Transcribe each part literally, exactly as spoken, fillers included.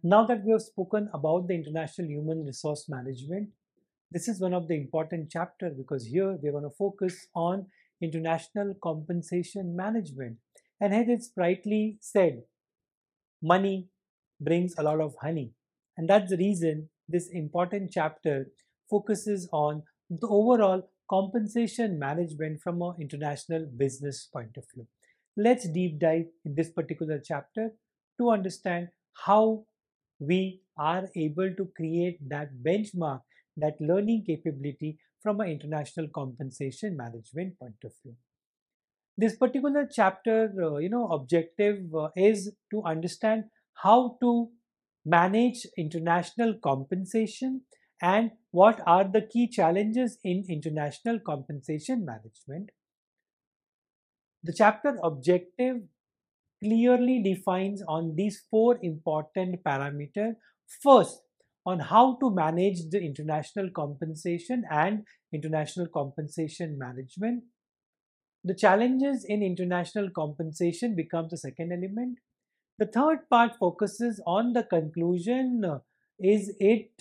Now that we have spoken about the international human resource management, this is one of the important chapter because here we're going to focus on international compensation management. And as it's rightly said, money brings a lot of honey. And that's the reason this important chapter focuses on the overall compensation management from an international business point of view. Let's deep dive in this particular chapter to understand how we are able to create that benchmark, that learning capability from an international compensation management point of view. This particular chapter, uh, you know, objective uh, is to understand how to manage international compensation and what are the key challenges in international compensation management. The chapter objective clearly defines on these four important parameters. First, on how to manage the international compensation and international compensation management. The challenges in international compensation becomes the second element. The third part focuses on the conclusion. uh, Is it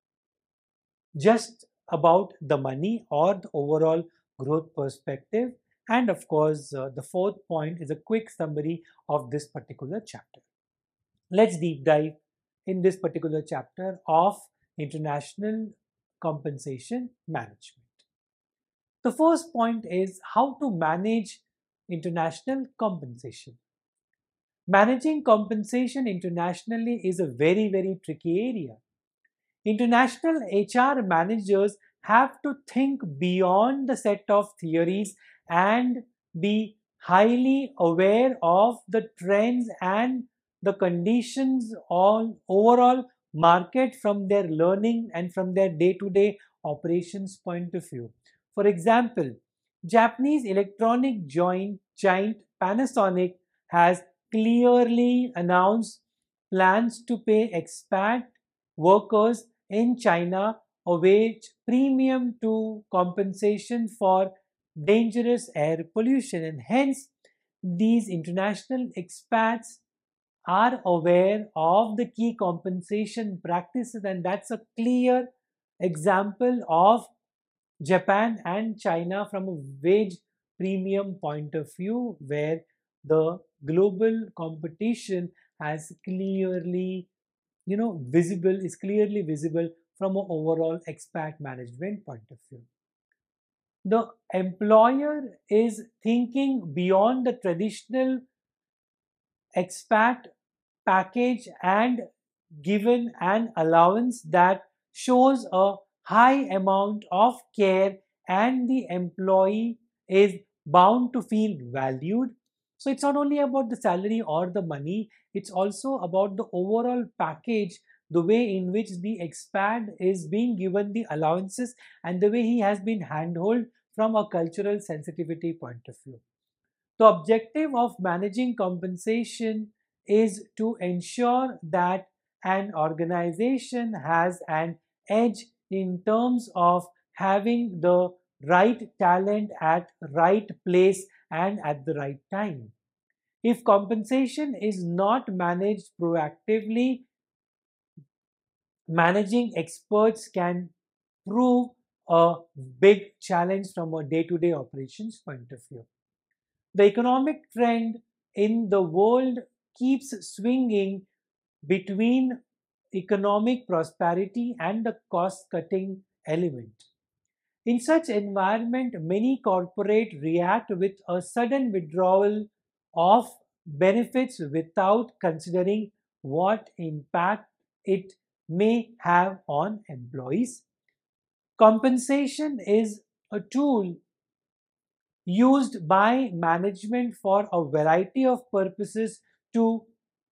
just about the money or the overall growth perspective? And of course, uh, the fourth point is a quick summary of this particular chapter. Let's deep dive in this particular chapter of international compensation management. The first point is how to manage international compensation. Managing compensation internationally is a very, very tricky area. International H R managers have to think beyond the set of theories and be highly aware of the trends and the conditions on overall market from their learning and from their day-to-day operations point of view. For example, Japanese electronic joint giant Panasonic has clearly announced plans to pay expat workers in China a wage premium to compensation for dangerous air pollution, and hence these international expats are aware of the key compensation practices, and that's a clear example of Japan and China from a wage premium point of view, where the global competition has clearly, you know, visible, is clearly visible from an overall expat management point of view. The employer is thinking beyond the traditional expat package and given an allowance that shows a high amount of care, and the employee is bound to feel valued. So it's not only about the salary or the money, it's also about the overall package, the way in which the expat is being given the allowances and the way he has been handled from a cultural sensitivity point of view. The objective of managing compensation is to ensure that an organization has an edge in terms of having the right talent at right place and at the right time. If compensation is not managed proactively, managing experts can prove a big challenge from a day-to-day operations point of view. The economic trend in the world keeps swinging between economic prosperity and the cost-cutting element. In such environment, many corporate react with a sudden withdrawal of benefits without considering what impact it may have on employees. Compensation is a tool used by management for a variety of purposes to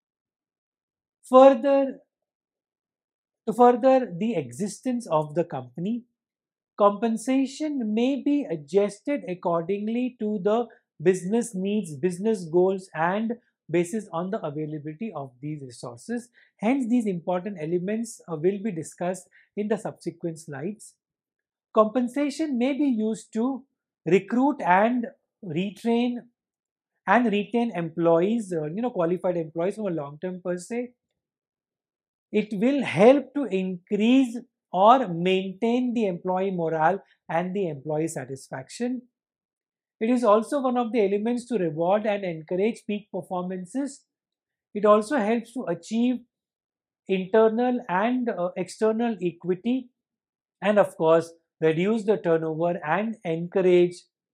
further to further the existence of the company. Compensation may be adjusted accordingly to the business needs, business goals, and basis on the availability of these resources. Hence, these important elements uh, will be discussed in the subsequent slides. Compensation may be used to recruit and retrain and retain employees, uh, you know, qualified employees from a long term per se. It will help to increase or maintain the employee morale and the employee satisfaction. It is also one of the elements to reward and encourage peak performances. It also helps to achieve internal and uh, external equity, and of course reduce the turnover and encourage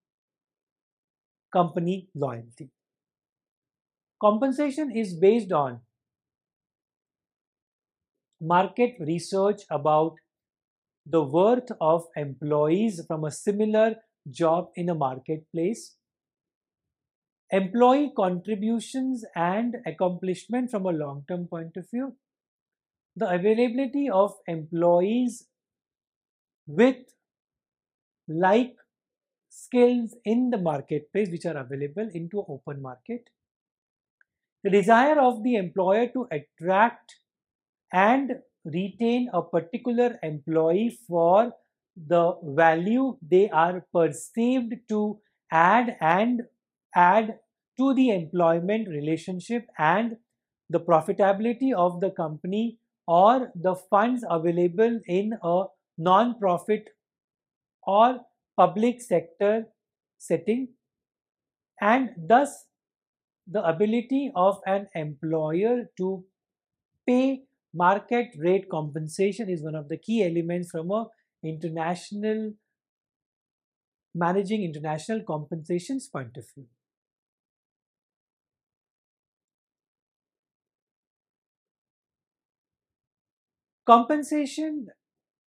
company loyalty. Compensation is based on market research about the worth of employees from a similar job in a marketplace, employee contributions and accomplishment from a long-term point of view, the availability of employees with like skills in the marketplace which are available into open market, the desire of the employer to attract and retain a particular employee for the value they are perceived to add and add to the employment relationship, and the profitability of the company or the funds available in a non-profit or public sector setting, and thus the ability of an employer to pay market rate compensation is one of the key elements from a international managing international compensations point of view. Compensation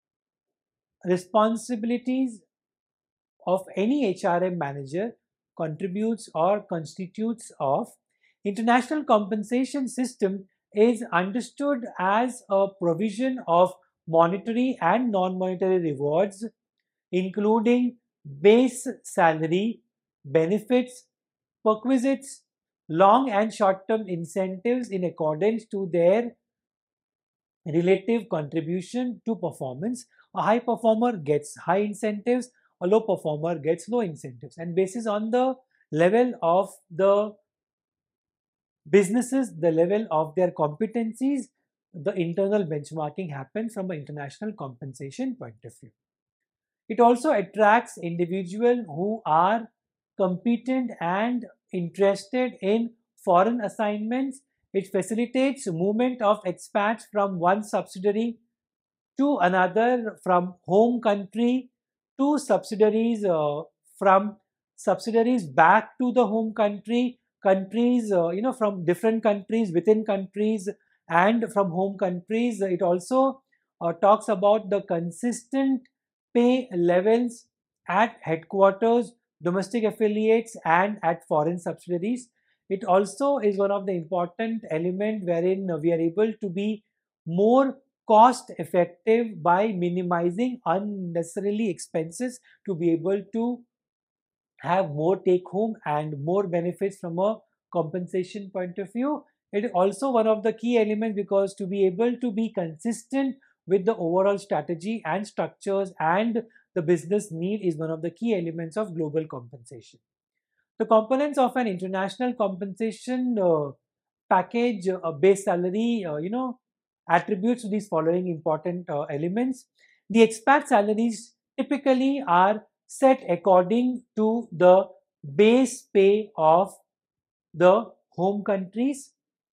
responsibilities of any H R M manager contributes or constitutes of international compensation system is understood as a provision of monetary and non-monetary rewards, including base salary, benefits, perquisites, long and short-term incentives in accordance to their relative contribution to performance. A high performer gets high incentives, a low performer gets low incentives, and basis on the level of the businesses, the level of their competencies, the internal benchmarking happens from an international compensation point of view. It also attracts individuals who are competent and interested in foreign assignments. It facilitates movement of expats from one subsidiary to another, from home country to subsidiaries, uh, from subsidiaries back to the home country, countries, uh, you know, from different countries within countries and from home countries. It also uh, talks about the consistent pay levels at headquarters, domestic affiliates, and at foreign subsidiaries. It also is one of the important element wherein we are able to be more cost effective by minimizing unnecessarily expenses to be able to have more take home and more benefits from a compensation point of view. It is also one of the key elements because to be able to be consistent with the overall strategy and structures and the business need is one of the key elements of global compensation. The components of an international compensation uh, package, uh, base salary, uh, you know, attributes to these following important uh, elements. The expat salaries typically are set according to the base pay of the home countries.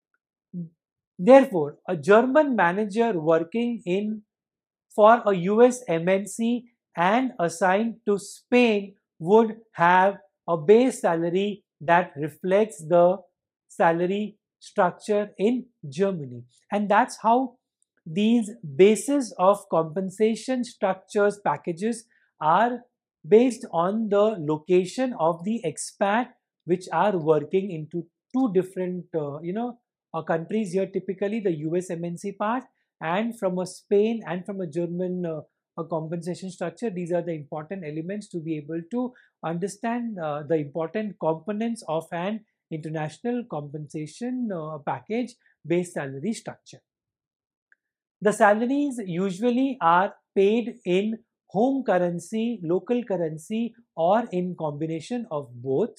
Therefore, a German manager working in for a U S M N C and assigned to Spain would have a base salary that reflects the salary structure in Germany. And that's how these bases of compensation structures packages are based on the location of the expat which are working into two different uh, you know uh, countries here, typically the U S M N C part and from a Spain and from a German uh, a compensation structure. These are the important elements to be able to understand uh, the important components of an international compensation uh, package based salary structure. The salaries usually are paid in home currency, local currency, or in combination of both.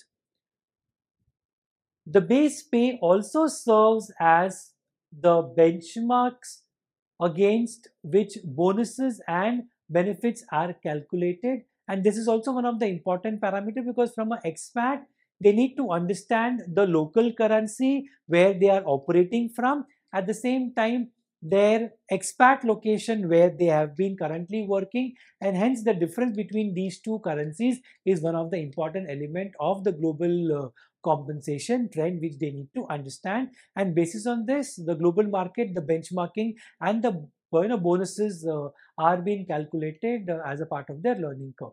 The base pay also serves as the benchmarks against which bonuses and benefits are calculated. And this is also one of the important parameters, because from an expat, they need to understand the local currency where they are operating from. At the same time, their expat location where they have been currently working, and hence the difference between these two currencies is one of the important element of the global uh, compensation trend, which they need to understand. And basis on this, the global market, the benchmarking, and the you know, bonuses uh, are being calculated uh, as a part of their learning curve.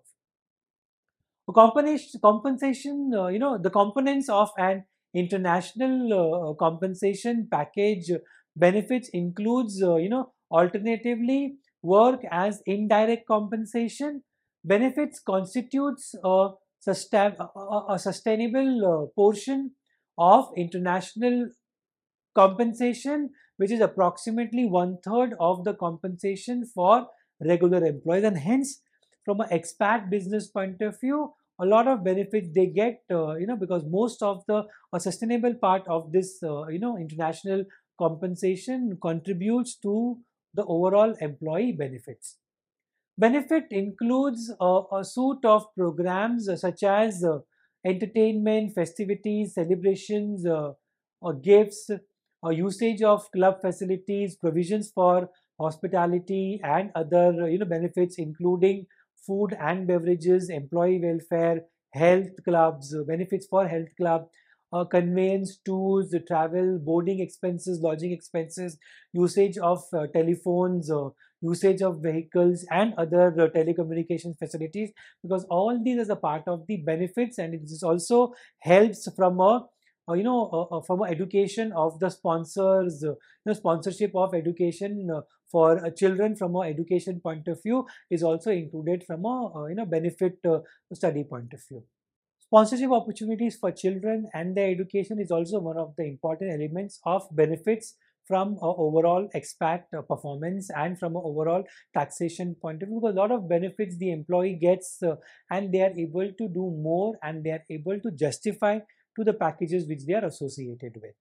Compensation, compensation uh, you know, the components of an international uh, compensation package benefits includes, uh, you know, alternatively, work as indirect compensation. Benefits constitutes a, sustain, a, a sustainable uh, portion of international compensation, which is approximately one third of the compensation for regular employees. And hence, from an expat business point of view, a lot of benefits they get, uh, you know, because most of the a sustainable part of this, uh, you know, international compensation contributes to the overall employee benefits. Benefit includes uh, a suite of programs uh, such as uh, entertainment, festivities, celebrations, uh, uh, gifts, uh, usage of club facilities, provisions for hospitality, and other uh, you know, benefits, including food and beverages, employee welfare, health clubs, uh, benefits for health club, uh, conveyance, tours, travel, boarding expenses, lodging expenses, usage of uh, telephones, uh, usage of vehicles, and other uh, telecommunication facilities, because all these is a part of the benefits, and it is also helps from a uh, you know uh, uh, from a education of the sponsors, uh, you know, sponsorship of education uh, for uh, children from a education point of view is also included from a uh, you know benefit uh, study point of view. Sponsorship opportunities for children and their education is also one of the important elements of benefits from a overall expat uh, performance and from an overall taxation point of view, because a lot of benefits the employee gets uh, and they are able to do more, and they are able to justify to the packages which they are associated with.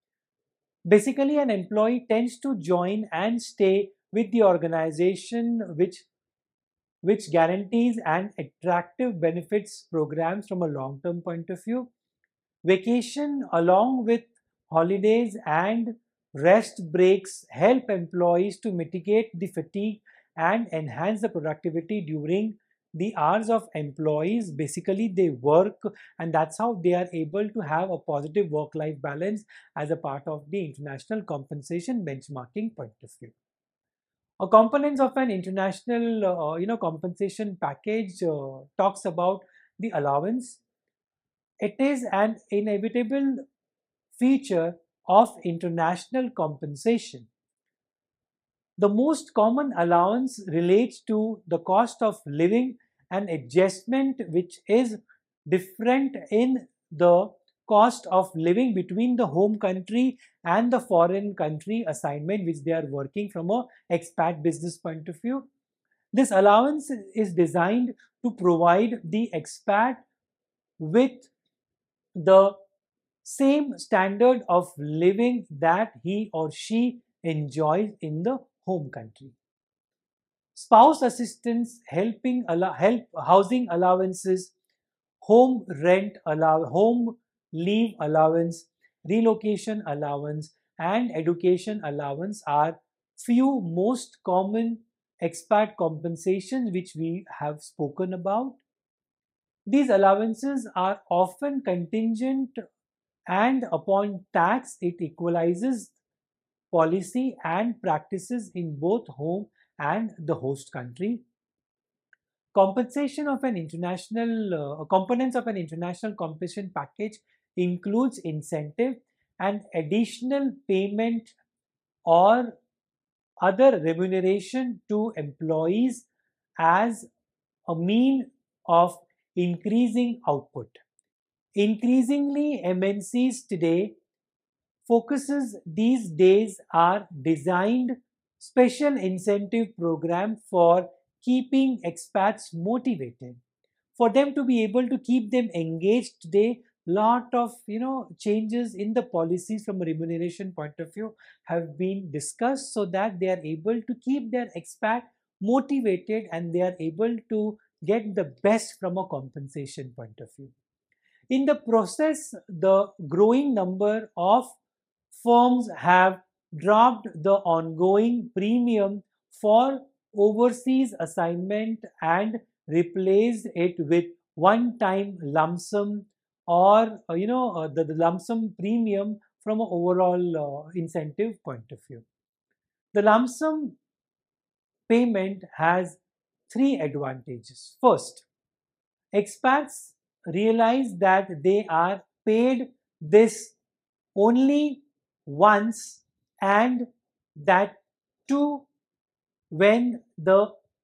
Basically, an employee tends to join and stay with the organization which which guarantees an attractive benefits programs from a long-term point of view. Vacation, along with holidays and rest breaks, help employees to mitigate the fatigue and enhance the productivity during the hours of employees. Basically, they work, and that's how they are able to have a positive work-life balance as a part of the international compensation benchmarking point of view. A components of an international, uh, you know, compensation package uh, talks about the allowance. It is an inevitable feature of international compensation. The most common allowance relates to the cost of living, an adjustment which is different in the cost of living between the home country and the foreign country assignment which they are working from a expat business point of view. This allowance is designed to provide the expat with the same standard of living that he or she enjoys in the home country. Spouse assistance, helping allow, help housing allowances, home rent allow, home leave allowance, relocation allowance, and education allowance are few most common expat compensations which we have spoken about. These allowances are often contingent, and upon tax it equalizes policy and practices in both home and the host country. Compensation of an international uh, components of an international compensation package includes incentive and additional payment or other remuneration to employees as a mean of increasing output. Increasingly, M N Cs today focuses these days are designed special incentive program for keeping expats motivated. For them to be able to keep them engaged today, lot of you know changes in the policies from a remuneration point of view have been discussed, so that they are able to keep their expat motivated and they are able to get the best from a compensation point of view. In the process, the growing number of firms have dropped the ongoing premium for overseas assignment and replaced it with one time lump sum, or uh, you know uh, the, the lump sum premium from an overall uh, incentive point of view. The lump sum payment has three advantages. First, expats realize that they are paid this only once, and that too when the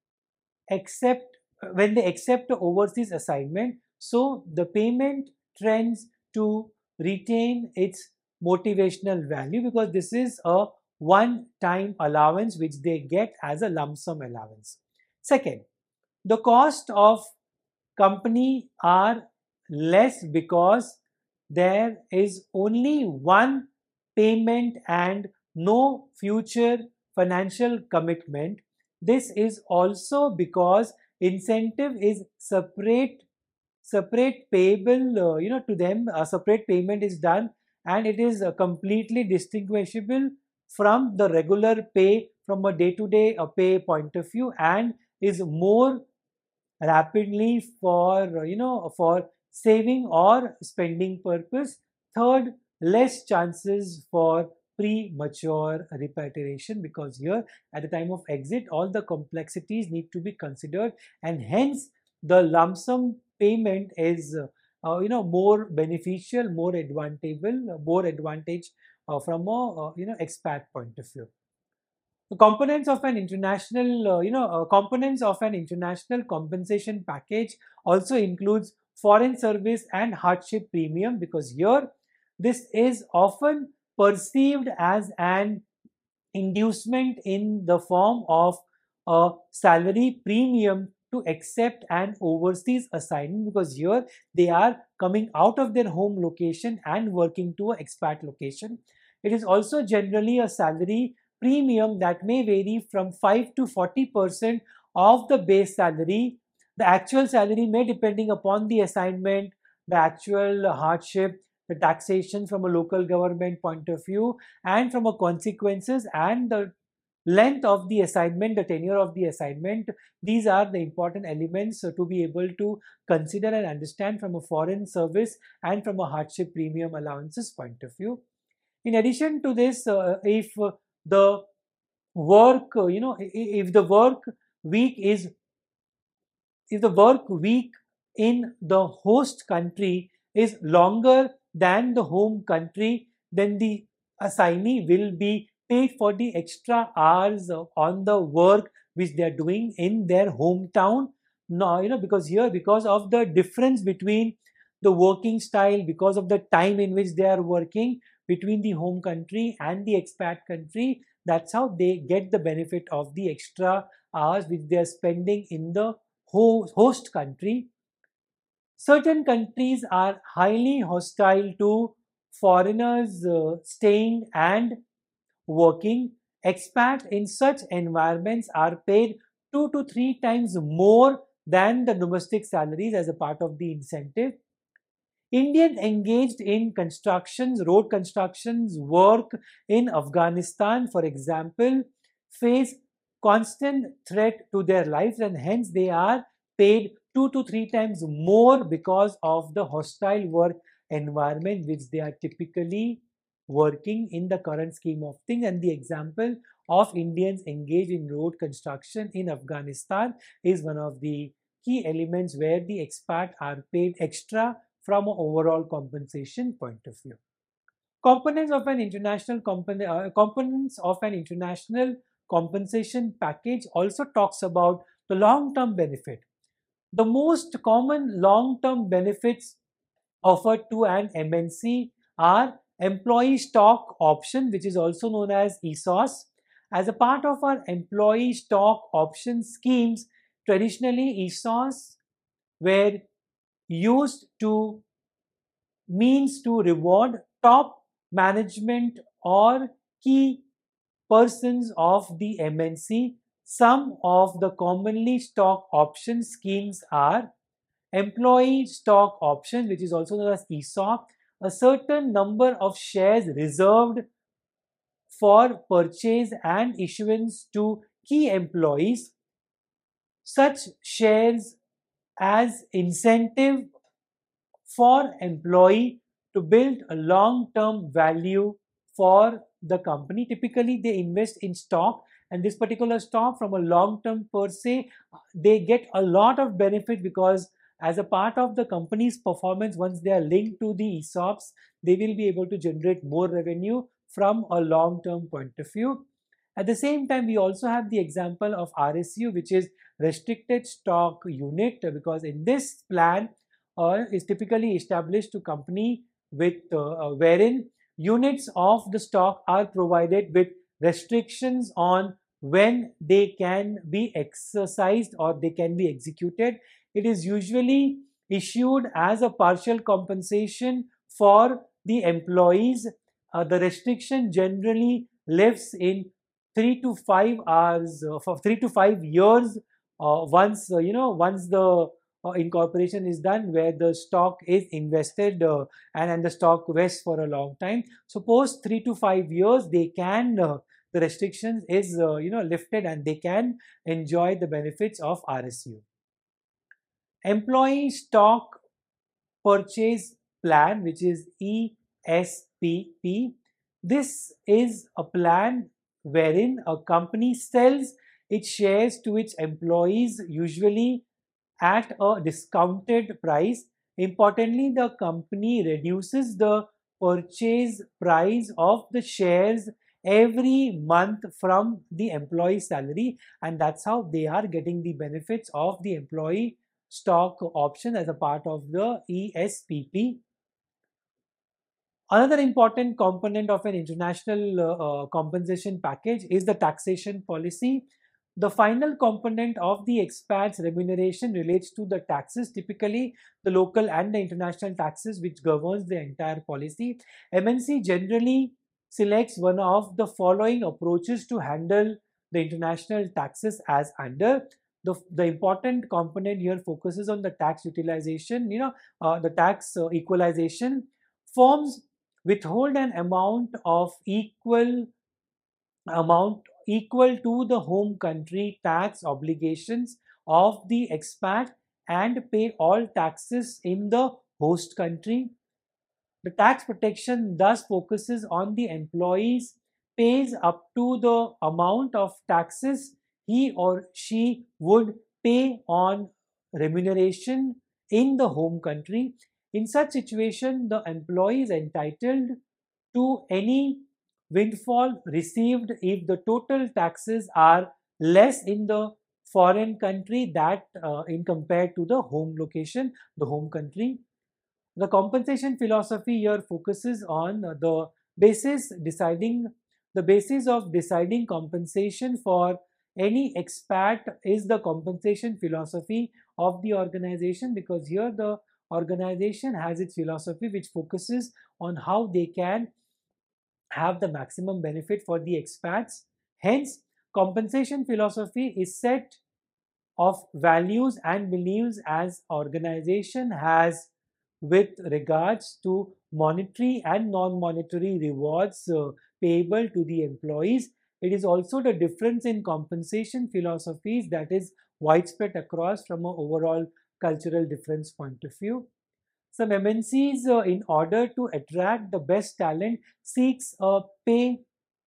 accept when they accept the overseas assignment. So the payment trends to retain its motivational value, because this is a one time allowance which they get as a lump sum allowance. Second, the cost of company are less because there is only one payment and no future financial commitment. This is also because incentive is separate separate payable, uh, you know to them a separate payment is done, and it is uh, completely distinguishable from the regular pay from a day to day pay point of view, and is more rapidly for you know for saving or spending purpose. Third, less chances for premature repatriation, because here at the time of exit all the complexities need to be considered, and hence the lump sum payment is uh, uh, you know more beneficial, more advantageable, more advantage uh, from a uh, you know expat point of view. The components of an international, uh, you know, uh, components of an international compensation package also includes foreign service and hardship premium, because here this is often perceived as an inducement in the form of a salary premium to accept an overseas assignment, because here they are coming out of their home location and working to an expat location. It is also generally a salary premium that may vary from five to forty percent of the base salary. The actual salary may, depending upon the assignment, the actual hardship, the taxation from a local government point of view, and from a consequences and the length of the assignment, the tenure of the assignment. These are the important elements uh, to be able to consider and understand from a foreign service and from a hardship premium allowances point of view. In addition to this, uh, if uh, the work, uh, you know, if the work week is if the work week in the host country is longer than the home country, then the assignee will be paid for the extra hours on the work which they are doing in their hometown. Now, you know, because here, because of the difference between the working style, because of the time in which they are working between the home country and the expat country, that's how they get the benefit of the extra hours which they are spending in the host country. Certain countries are highly hostile to foreigners uh, staying and working. Expats in such environments are paid two to three times more than the domestic salaries as a part of the incentive. Indians engaged in constructions, road constructions, work in Afghanistan, for example, face constant threat to their lives, and hence they are paid two to three times more because of the hostile work environment which they are typically working in the current scheme of things. And the example of Indians engaged in road construction in Afghanistan is one of the key elements where the expat are paid extra from an overall compensation point of view. Components of an international component, uh, components of an international compensation package also talks about the long-term benefit. The most common long-term benefits offered to an M N C are employee stock option, which is also known as E S O S. As a part of our employee stock option schemes, traditionally E S O S were used to means to reward top management or key persons of the M N C. Some of the commonly stock option schemes are employee stock option, which is also known as E S O P, a certain number of shares reserved for purchase and issuance to key employees. Such shares as incentive for employee to build a long-term value for the company. Typically, they invest in stock, and this particular stock from a long term per se, they get a lot of benefit because as a part of the company's performance, once they are linked to the E S O Ps, they will be able to generate more revenue from a long term point of view. At the same time, we also have the example of R S U, which is restricted stock unit, because in this plan uh, is typically established to company with uh, uh, wherein units of the stock are provided with restrictions on when they can be exercised or they can be executed. It is usually issued as a partial compensation for the employees. Uh, the restriction generally lives in three to five hours uh, for three to five years uh, once uh, you know once the uh, incorporation is done, where the stock is invested uh, and, and the stock vests for a long time. So post three to five years, they can uh, the restrictions is uh, you know lifted and they can enjoy the benefits of R S U. Employee stock purchase plan, which is E S P P. This is a plan wherein a company sells its shares to its employees, usually at a discounted price. Importantly, the company reduces the purchase price of the shares every month from the employee salary, and that's how they are getting the benefits of the employee stock option as a part of the E S P P. Another important component of an international uh, uh, compensation package is the taxation policy. The final component of the expat's remuneration relates to the taxes, typically the local and the international taxes, which governs the entire policy. M N C generally selects one of the following approaches to handle the international taxes as under. The, the important component here focuses on the tax utilization, you know, uh, the tax uh, equalization. Firms withhold an amount of equal amount equal to the home country tax obligations of the expat and pay all taxes in the host country. The tax protection thus focuses on the employees pays up to the amount of taxes he or she would pay on remuneration in the home country. In such situation, the employee is entitled to any windfall received if the total taxes are less in the foreign country that uh, in compared to the home location, the home country. The compensation philosophy here focuses on the basis deciding the basis of deciding compensation for any expat is the compensation philosophy of the organization, because here the organization has its philosophy which focuses on how they can have the maximum benefit for the expats. Hence, compensation philosophy is set of values and beliefs as organization has with regards to monetary and non-monetary rewards uh, payable to the employees. It is also the difference in compensation philosophies that is widespread across from an overall cultural difference point of view. Some M N Cs, uh, in order to attract the best talent, seeks a pay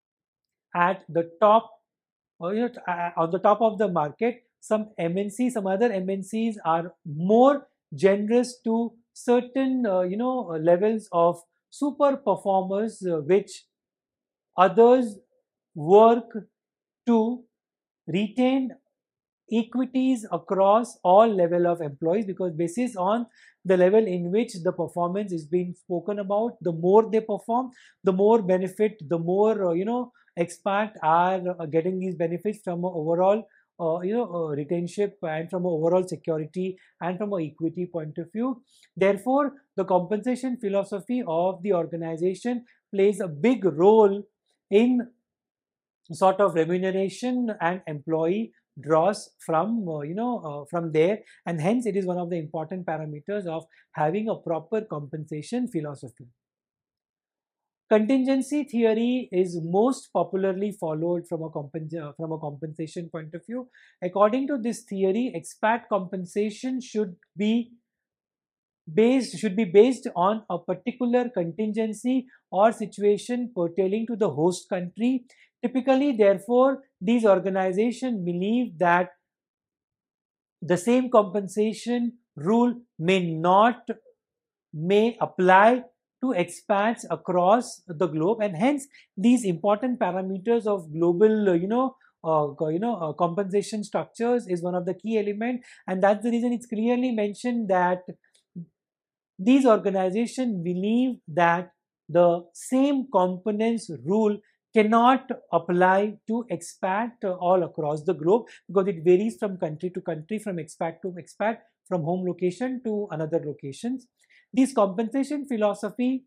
at the top, or you know, uh, on the top of the market. Some M N Cs, some other M N Cs are more generous to certain, uh, you know, uh, levels of super performers, uh, which others work to retain equities across all level of employees, because basis on the level in which the performance is being spoken about, the more they perform, the more benefit, the more uh, you know expat are uh, getting these benefits from a overall uh, you know, uh, retention and from an overall security and from an equity point of view. Therefore, the compensation philosophy of the organization plays a big role in sort of remuneration and employee draws from uh, you know uh, from there, and hence it is one of the important parameters of having a proper compensation philosophy. Contingency theory is most popularly followed from a, compen- uh, from a compensation point of view. According to this theory, expat compensation should be based should be based on a particular contingency or situation pertaining to the host country. Typically, therefore, these organizations believe that the same compensation rule may not may apply to expats across the globe, and hence these important parameters of global uh, you know uh, you know uh, compensation structures is one of the key element, and that's the reason it's clearly mentioned that these organizations believe that the same components rule cannot apply to expat uh, all across the globe, because it varies from country to country, from expat to expat, from home location to another locations. This compensation philosophy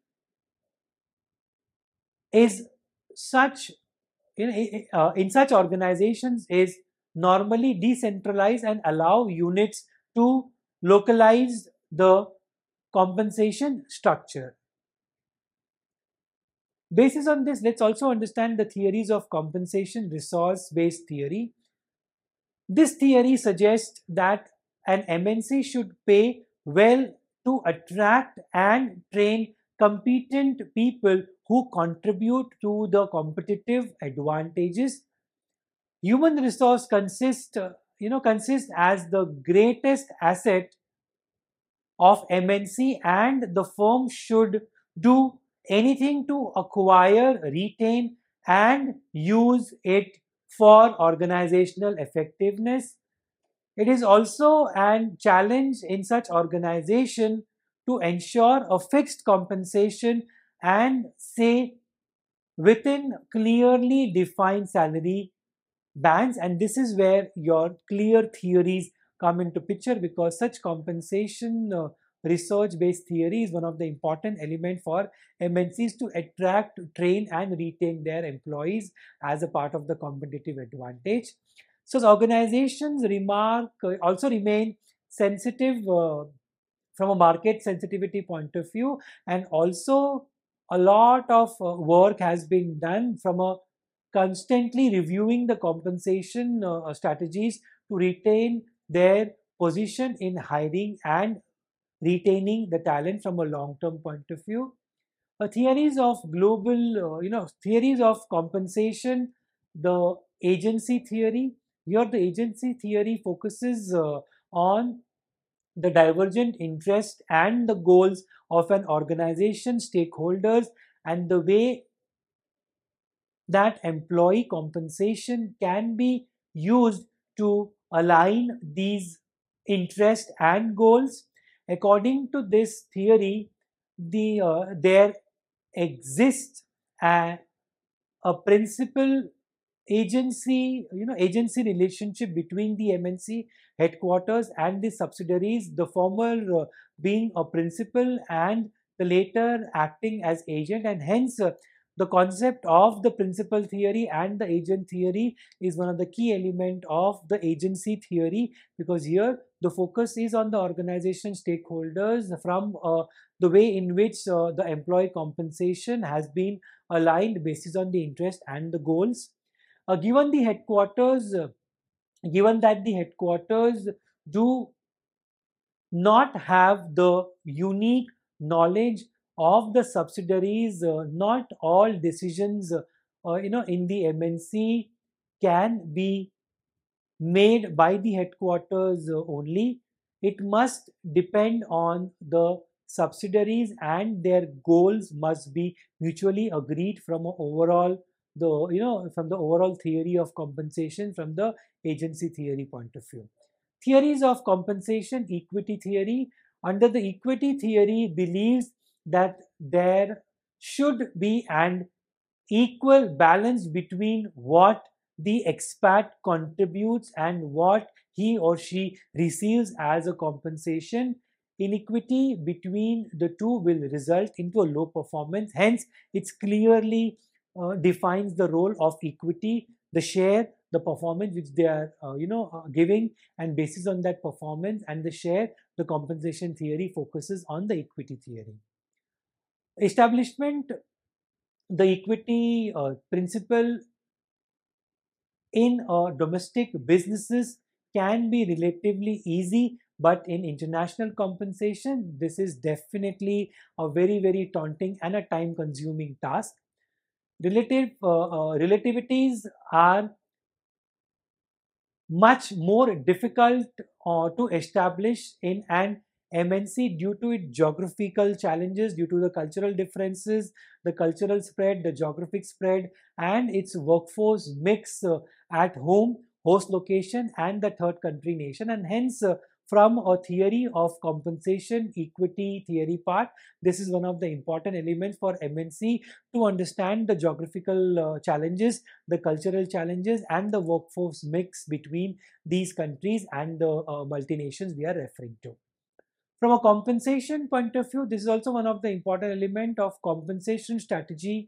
is such in, uh, in such organizations is normally decentralized and allow units to localize the compensation structure. Basis on this, let's also understand the theories of compensation resource-based theory. This theory suggests that an M N C should pay well to attract and train competent people who contribute to the competitive advantages. Human resource consists, uh, you know, consists as the greatest asset of M N C, and the firm should do anything to acquire, retain, and use it for organizational effectiveness. It is also a challenge in such organization to ensure a fixed compensation and say within clearly defined salary bands, and this is where your clear theories come into picture, because such compensation uh, research based theory is one of the important element for M N Cs to attract, train and retain their employees as a part of the competitive advantage. So the organizations remark uh, also remain sensitive uh, from a market sensitivity point of view, and also a lot of uh, work has been done from a constantly reviewing the compensation uh, strategies to retain their position in hiring and retaining the talent from a long term point of view. Uh, theories of global uh, you know theories of compensation, the agency theory. Here the agency theory focuses uh, on the divergent interest and the goals of an organization stakeholders, and the way that employee compensation can be used to align these interests and goals. According to this theory, the uh, there exists a, a principal agency you know agency relationship between the M N C headquarters and the subsidiaries, the former uh, being a principal and the later acting as agent, and hence uh, the concept of the principal theory and the agent theory is one of the key element of the agency theory, because here the focus is on the organization stakeholders from uh, the way in which uh, the employee compensation has been aligned basis on the interest and the goals. Uh, given the headquarters, uh, given that the headquarters do not have the unique knowledge of the subsidiaries, uh, not all decisions, uh, uh, you know, in the M N C can be made by the headquarters uh, only. It must depend on the subsidiaries, and their goals must be mutually agreed from a overall the you know from the overall theory of compensation from the agency theory point of view. Theories of compensation, equity theory. Under the equity theory believes that there should be an equal balance between what the expat contributes and what he or she receives as a compensation, inequity between the two will result into a low performance. Hence, it's clearly uh, defines the role of equity, the share, the performance which they are, uh, you know, uh, giving, and basis on that performance and the share, the compensation theory focuses on the equity theory. Establishment, the equity uh, principle in uh, domestic businesses can be relatively easy, but in international compensation, this is definitely a very, very daunting and a time consuming task. Relative uh, uh, relativities are much more difficult uh, to establish in an M N C due to its geographical challenges, due to the cultural differences, the cultural spread, the geographic spread, and its workforce mix uh, at home, host location, and the third country nation. And hence, uh, from a theory of compensation equity theory part, this is one of the important elements for M N C to understand the geographical uh, challenges, the cultural challenges, and the workforce mix between these countries and the uh, multinations we are referring to. From a compensation point of view, this is also one of the important element of compensation strategy,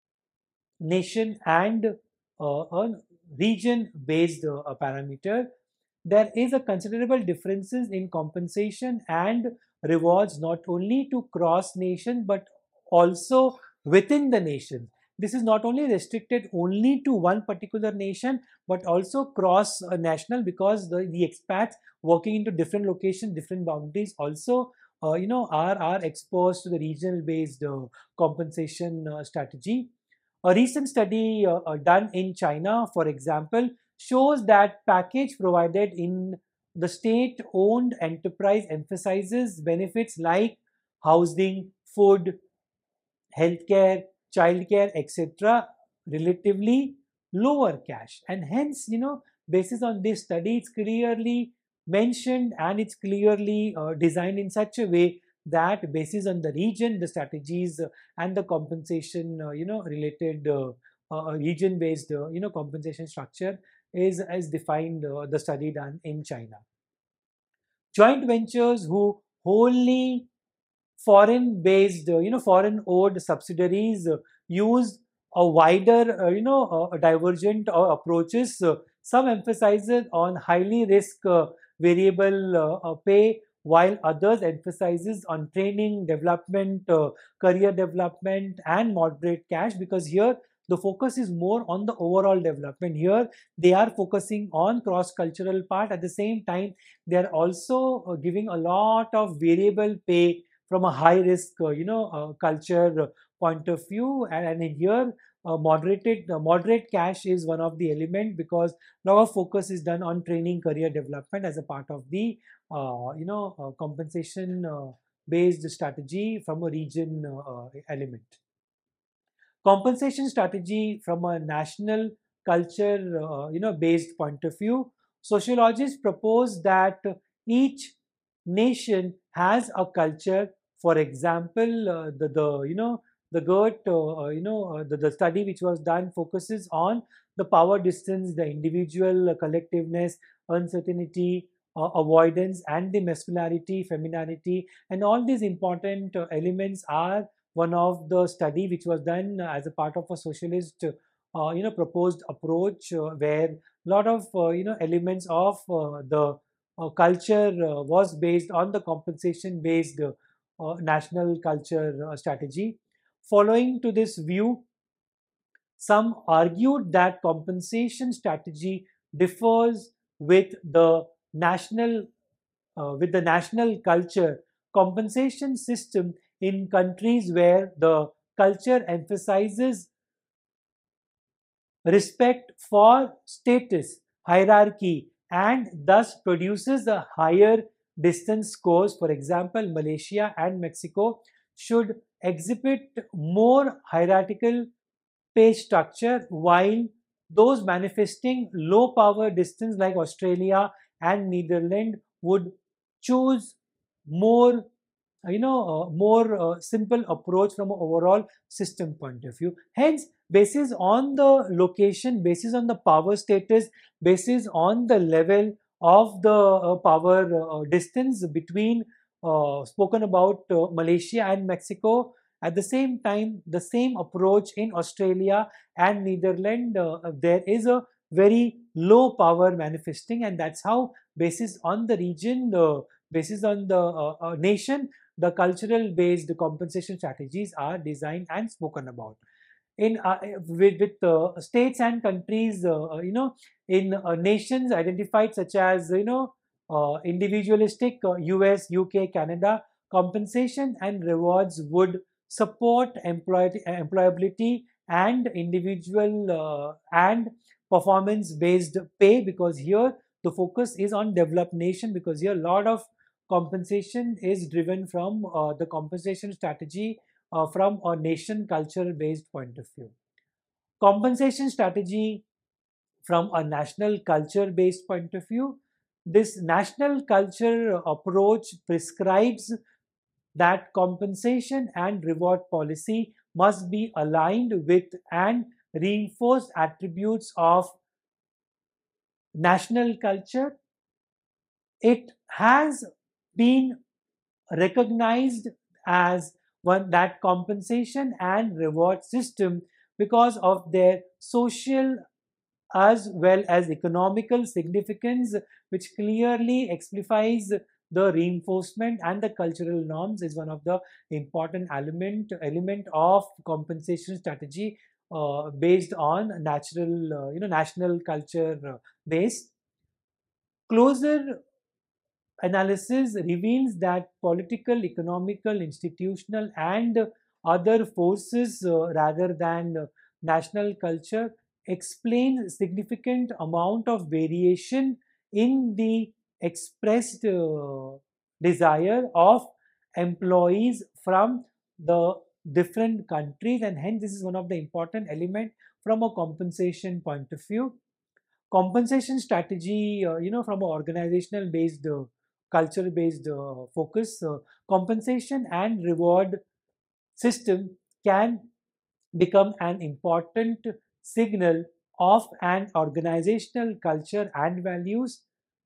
nation and uh, a region based uh, parameter. There is a considerable differences in compensation and rewards not only to cross nation but also within the nation. This is not only restricted only to one particular nation but also cross uh, national, because the, the expats working into different locations, different boundaries also uh, you know are, are exposed to the regional based uh, compensation uh, strategy. A recent study uh, uh, done in China, for example, shows that package provided in the state-owned enterprise emphasizes benefits like housing, food, healthcare, childcare, et cetera, relatively lower cash. And hence, you know, basis on this study, it's clearly mentioned and it's clearly uh, designed in such a way that basis on the region, the strategies uh, and the compensation, uh, you know, related uh, uh, region-based, uh, you know, compensation structure is as defined uh, the study done in China. Joint ventures who wholly foreign based, uh, you know, foreign owned subsidiaries uh, use a wider, uh, you know, uh, divergent uh, approaches. Uh, some emphasizes on highly risk uh, variable uh, uh, pay, while others emphasizes on training, development, uh, career development, and moderate cash, because here the focus is more on the overall development. Here they are focusing on cross cultural part. At the same time, they are also uh, giving a lot of variable pay from a high risk, uh, you know, uh, culture point of view. And, and in here, uh, moderated, uh, moderate cash is one of the element, because a lot of focus is done on training, career development as a part of the, uh, you know, uh, compensation uh, based strategy from a region uh, element. Compensation strategy from a national culture, uh, you know, based point of view. Sociologists propose that each nation has a culture. For example, uh, the, the you know the GERT, uh, uh, you know uh, the, the study which was done focuses on the power distance, the individual uh, collectiveness, uncertainty, uh, avoidance, and the masculinity, femininity, and all these important uh, elements are one of the study which was done as a part of a socialist uh, you know proposed approach, uh, where a lot of uh, you know elements of uh, the uh, culture uh, was based on the compensation based uh, uh, national culture uh, strategy. Following to this view, some argued that compensation strategy differs with the national uh, with the national culture compensation system in countries where the culture emphasizes respect for status, hierarchy, and thus produces a higher distance scores. For example, Malaysia and Mexico should exhibit more hierarchical pay structure, while those manifesting low power distance like Australia and Netherlands would choose more you know, uh, more uh, simple approach from an overall system point of view. Hence, basis on the location, basis on the power status, basis on the level of the uh, power uh, distance between uh, spoken about uh, Malaysia and Mexico. At the same time, the same approach in Australia and Netherlands, uh, there is a very low power manifesting, and that's how basis on the region, uh, basis on the uh, uh, nation, the cultural based compensation strategies are designed and spoken about in uh, with, with uh, states and countries, uh, you know, in uh, nations identified such as, you know, uh, individualistic, uh, US, UK, Canada. Compensation and rewards would support employ employability and individual uh, and performance based pay, because here the focus is on developed nation, because here a lot of compensation is driven from uh, the compensation strategy uh, from a nation culture based point of view. Compensation strategy from a national culture based point of view. This national culture approach prescribes that compensation and reward policy must be aligned with and reinforce attributes of national culture. It has been recognized as one that compensation and reward system, because of their social as well as economical significance, which clearly exemplifies the reinforcement and the cultural norms, is one of the important element element of compensation strategy uh, based on natural uh, you know national culture uh, base. Closer analysis reveals that political, economical, institutional, and other forces uh, rather than uh, national culture explain significant amount of variation in the expressed uh, desire of employees from the different countries, and hence this is one of the important element from a compensation point of view. Compensation strategy, uh, you know, from an organizational based, uh, culture based uh, focus, uh, compensation and reward system can become an important signal of an organizational culture and values.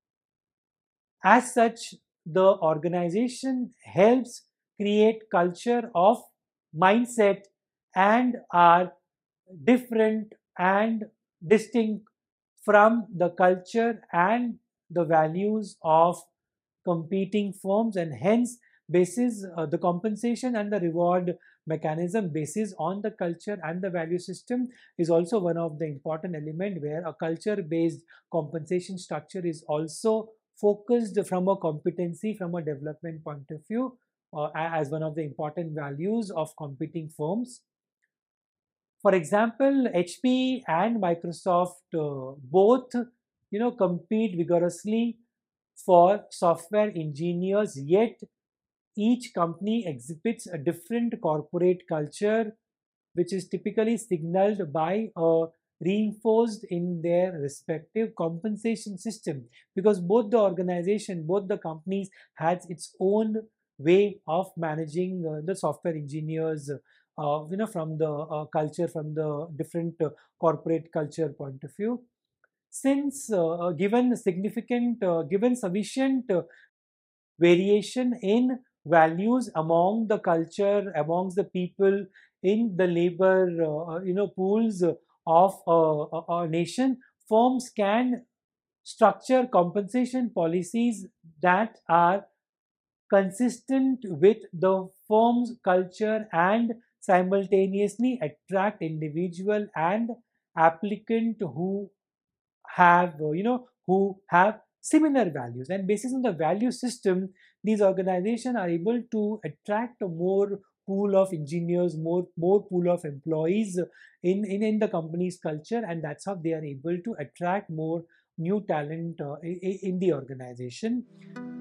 As such, the organization helps create culture of mindset and are different and distinct from the culture and the values of competing firms, and hence basis uh, the compensation and the reward mechanism basis on the culture and the value system is also one of the important element, where a culture based compensation structure is also focused from a competency, from a development point of view, uh, as one of the important values of competing firms. For example, H P and Microsoft uh, both, you know, compete vigorously for software engineers, yet each company exhibits a different corporate culture, which is typically signaled by a reinforced in their respective compensation system, because both the organization, both the companies has its own way of managing uh, the software engineers, uh, you know, from the uh, culture, from the different uh, corporate culture point of view. Since uh, given significant uh, given sufficient uh, variation in values among the culture, amongst the people, in the labor uh, you know pools of a, a, a nation, firms can structure compensation policies that are consistent with the firm's culture and simultaneously attract individual and applicant who have uh, you know who have similar values, and based on the value system, these organizations are able to attract a more pool of engineers, more more pool of employees in in, in the company's culture, and that's how they are able to attract more new talent uh, in, in the organization.